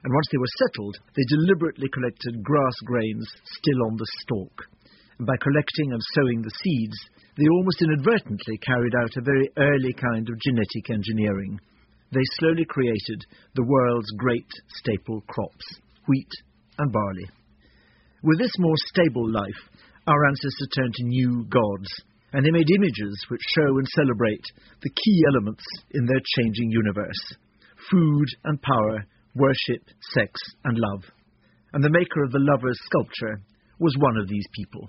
and once they were settled, they deliberately collected grass grains still on the stalk. And by collecting and sowing the seeds, they almost inadvertently carried out a very early kind of genetic engineering. They slowly created the world's great staple crops, wheat and barley. With this more stable life, our ancestors turned to new gods, and they made images which show and celebrate the key elements in their changing universe: food and power, worship, sex and love. And the maker of the lover's sculpture was one of these people.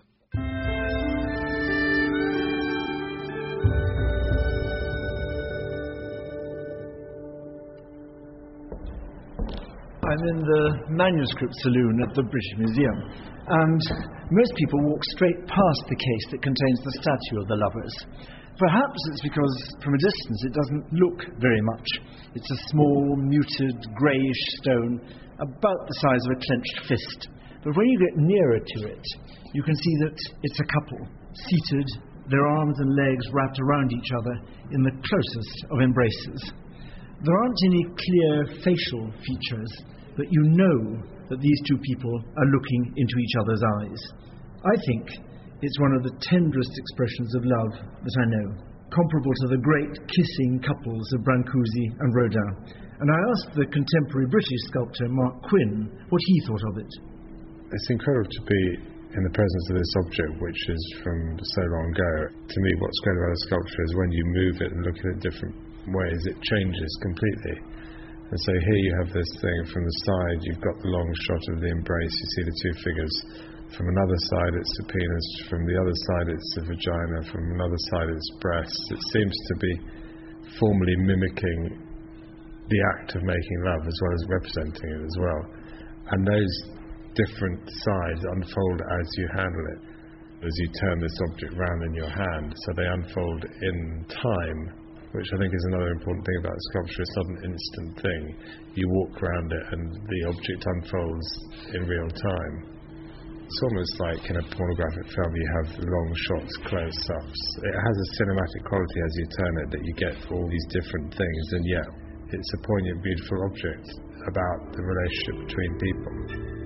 I'm in the manuscript saloon at the British Museum, and most people walk straight past the case that contains the statue of the lovers. Perhaps it's because, from a distance, it doesn't look very much. It's a small, muted, greyish stone, about the size of a clenched fist. But when you get nearer to it, you can see that it's a couple, seated, their arms and legs wrapped around each other in the closest of embraces. There aren't any clear facial features, but you know that these two people are looking into each other's eyes. I think it's one of the tenderest expressions of love that I know, comparable to the great kissing couples of Brancusi and Rodin. And I asked the contemporary British sculptor Mark Quinn what he thought of it. It's incredible to be in the presence of this object, which is from so long ago. To me, what's great about a sculpture is when you move it and look at it different ways, it changes completely. And so here you have this thing from the side, you've got the long shot of the embrace, you see the two figures. From another side it's the penis, from the other side it's the vagina, from another side it's breasts. It seems to be formally mimicking the act of making love as well as representing it as well. And those different sides unfold as you handle it, as you turn this object round in your hand, so they unfold in time, which I think is another important thing about sculpture. It's not an instant thing. You walk around it and the object unfolds in real time. It's almost like in a pornographic film you have long shots, close-ups. It has a cinematic quality as you turn it, that you get all these different things, and yet it's a poignant, beautiful object about the relationship between people.